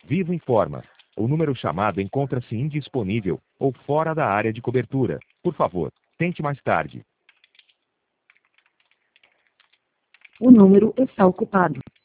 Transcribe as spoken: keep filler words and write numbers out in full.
Vivo informa. O número chamado encontra-se indisponível ou fora da área de cobertura. Por favor, tente mais tarde. O número está ocupado.